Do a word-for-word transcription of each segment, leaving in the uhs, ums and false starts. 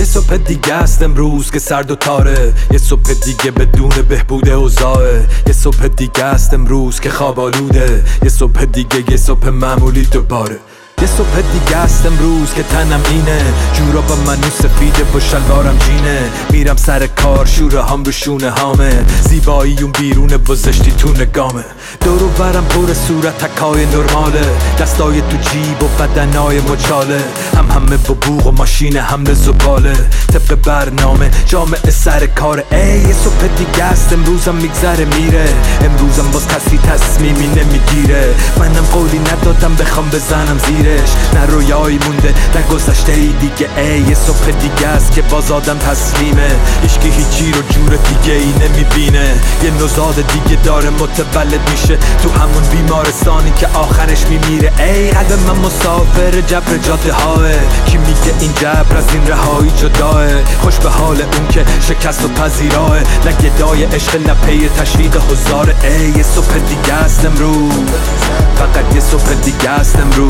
صبح دیگه است امروز که سرد و تاره، یه صبح دیگه بدون بهبود اوضاعه. یه صبح دیگه است امروز که خواب آلوده، یه صبح دیگه یه صبح معمولی دوباره. یه صبح دیگه است امروز که تنم اینه، جورا با منو سفیده و شلوارم جینه. میرم سر کار شوره هم رو شونه هامه، زیبایی اون بیرونه و زشتی تو نگامه. دورو برم پر صورت تکای نرماله، دستای تو جیب و بدنای مچاله. هم همه با بوغ و ماشین حمل زباله، طبق برنامه جامعه سر کاره. ای یه صبح دیگه است امروزم میگذره میره، امروزم باز کسی تصمیمی نمیگیره. منم قولی ندادم بخوام بزنم زیره، نه رویایی مونده نه گذشته ای دیگه. ای یه صبح دیگه است که باز آدم تسلیمه، هیچکی هیچی رو جور دیگه ای نمیبینه. یه نوزاد دیگه داره متولد میشه تو همون بیمارستانی که آخرش میمیره. ای قلب من مسافر جبر جاده های، کی میگه این جبر از این رهایی جداه؟ خوش به حال اون که شکست و پذیراه، نه گدای عشق نه پی تشویق هزاره. ای یه صبح دیگه است امروز، فقط یه صبح دیگه است امروز،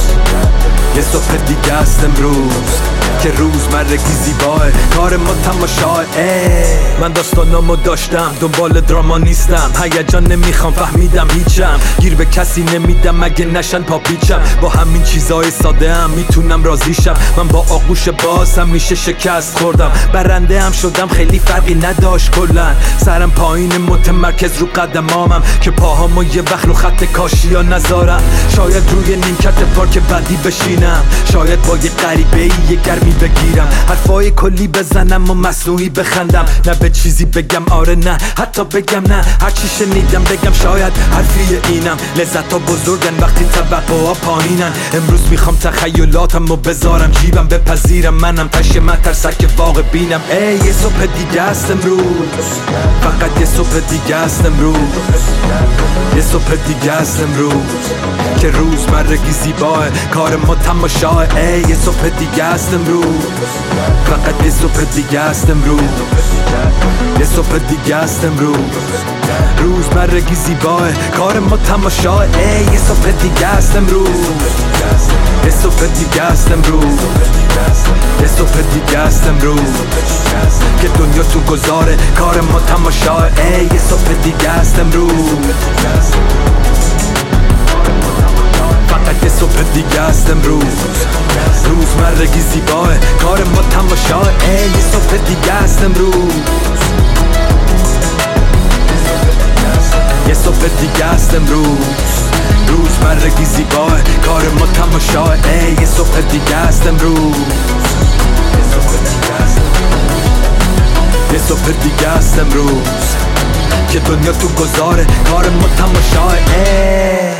یه صبح دیگه است امروز که روزمرگی زیباه، کار ما تماشاه. من داستانامو داشتم دنبال دراما نیستم، هیجان نمیخوام فهمیدم هیچم، گیر به کسی نمیدم اگه نشن پاپیچم. با همین چیزای ساده هم میتونم راضیشم، من با آغوش باز هم میشه شکست خوردم. برنده هم شدم خیلی فرقی نداشت کلن، سرم پایین متمرکز رو قدمامم که پاهامو یه وقت رو خط کاشیا نذارم. شاید روی نیمکت پارک بعدی بشینم، شاید با یه غریبه ای یه گرمی بگیرم، حرفای کلی بزنم و مصنوعی بخندم. نه به چیزی بگم آره نه حتی بگم نه، هرچی شنیدم بگم شاید حرفی اینم. لذت ها بزرگن وقتی توقع ها پایینن، امروز میخوام تخیلاتم رو بذارم جیبم، بپذیرم منم تش مترسک واقع بینم. ای یه صبح دیگه است امروز، فقط یه صبح دیگه است امروز، یه صبح دیگه است امروز که روزمرگی زیباه، کار ما تماشاه. ای یه صبح دیگه است امروز، فقط یه صبح دیگه است امروز، یه صبح دیگه است امروز، روزمرگی زیباه، کار ما تماشاه. ای یه صبح دیگه است امروز، یه صبح دیگه است امروز، یه صبح دیگه است امروز که دنیا تو گذاره، کار ما تماشاه. ای یه صبح دیگه است امروز، فقط یه صبح دیگه است امروز، روزمرگی زیباه، کار ما تماشاه. ای یه صبح دیگه است امروز، یه صبح دیگه است امروز، روزمرگی زیباه، کار ما تماشاه. ای یه صبح دیگه است امروز، یه صبح دیگه است امروز که دنیا تو گذاره، کار ما تماشاه.